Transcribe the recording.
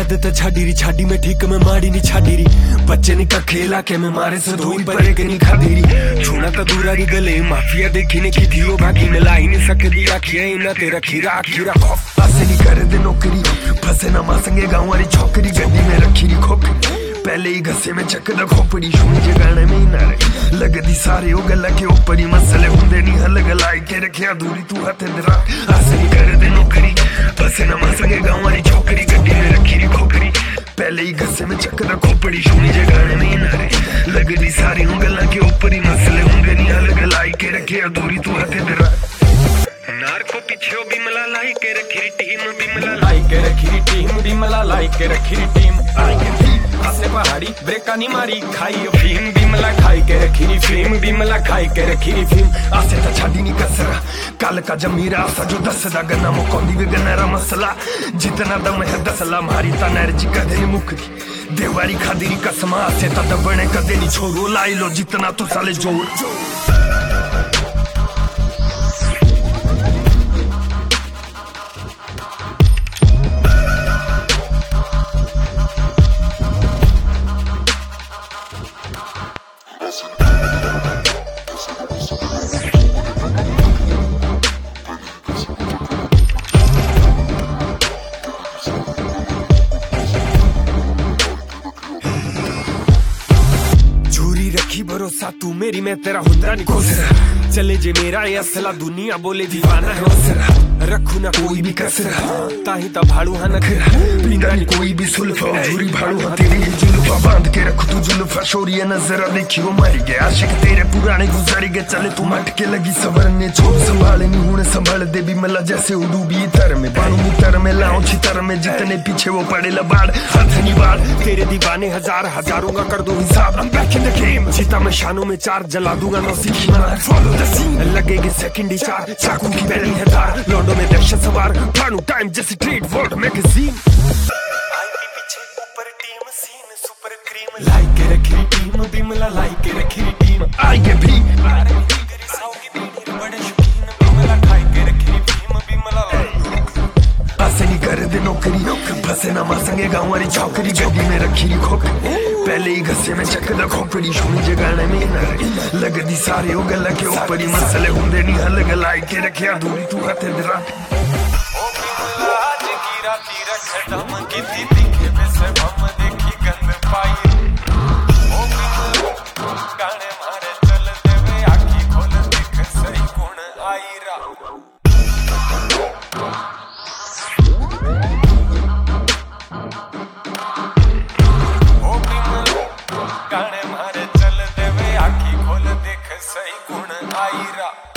आदत छाडी में ठीक में माड़ी नहीं छाडी बच्चे ने का खेला के में मारे से धोई पर के नहीं खादी छूना तो दूरा री गले माफिया देखी ने की थी भागी में लाई नहीं सकती आखियां ना तेरा खीरा खौफ आसे नहीं करे दे नौकरी फसे ना मासंगे गाँव वाली छोकरी गड्डी में रखी री खोपड़ी पहले ही घसे में चकदा खोपड़ी सुनी जे गाने में ही ना रही लगदी सारे ओ गल्ला के ऊपर ही मसले हुंदे नहीं हल गलाई के रखिया दूरी तू हाथ दरा आसे नहीं करे दे नौकरी फसे ना मासंगे गाँव वाली छोकरी गड्डी में रखी री खोपड़ी पहले ही घसे में चकदा खोपड़ी सुनी जे गाने में ही ना रही लगदी सारे ओ गल्ला के ऊपर ही मसले हुंदे नहीं हल गलाई के रखिया दूरी तू हाथ दरा नारको पीछे बिमला लाई के रखी टीम बिमला लाई के रखी टीम बिमला लाई के रखी टीम आई के हंसने पहाड़ी ब्रेका नहीं मारी खाई फीम बिमला खाई के रखी फीम बिमला खाई के रखी फीम आसे तो छाड़ी नहीं कसरा कल का जमीरा आसा जो दसदा गन्ना मुकोंदी वे गन्ना मसला जितना दम है दसला मारी ता एनर्जी कदे नहीं मुकदी देवारी खादी कसमा आसे ता दबने कदे नहीं छोरो लाई लो जितना तो साले जोर भरोसा तू मेरी मैं तेरा हुंदरा नहीं खोसरा चले जे मेरा ये असला दुनिया बोले दीवाना है उसरा रखू ना कोई भी कसरा ताही ता भाड़ू हा नखरा पींदा नहीं कोई भी सुल्फा झूरी भाड़ू हा तेरी जुल्फा बांध के रख तू जुल्फा शोरिया नजर देखी वो मर गया आशिक तेरे पुराने गुजारी गए चले तू मट के लगी सवरने छोड़ संभाले नहीं हुने संभाल दे भी मला जैसे उडू भी तर में बाणू मुतर में लाऊं छितर में जितने पीछे वो पड़े लबाड़ हाथ नहीं बाड़ तेरे दीवाने हजारों का कर दो हिसाब I'm back in the game जीता मैं शानों में चार जला दूंगा नौ सीखी मना follow the scene लगेगी सेकंड ही चार चाकू की बैरी है धार लौंडों में दहशत सवार फानू टाइम जैसे ट्रेड वर्ल्ड मैगजीन आईपी पीछे ऊपर team scene super cream like के रखी टीम बिमला लाइक के रखी टीम आगे भी बड़े शौकीन बिमला खाई के रखी टीम बिमला आसे नहीं करे दे नौकरी फसे ना मासंगे गाँव वाली छोकरी गड्डी में रखी री खोपड़ी पहले ही घसे में चकदा खोपड़ी सुनी जे गाने में ना रही लगदी सारे ओ गल्ला के ऊपर ही मसले हुंदे नहीं हल गलाई के रखिया दूरी तू हाथ दरा ओ बिमला आज की राती रख दम की दिखे में से हम देखी गंद पाई ओ बिमला गाने मारे चल देवे आखी खोल देख सही गुण आई रा गाने मारे चल देवे आखी खोल देख सही गुण आई रा।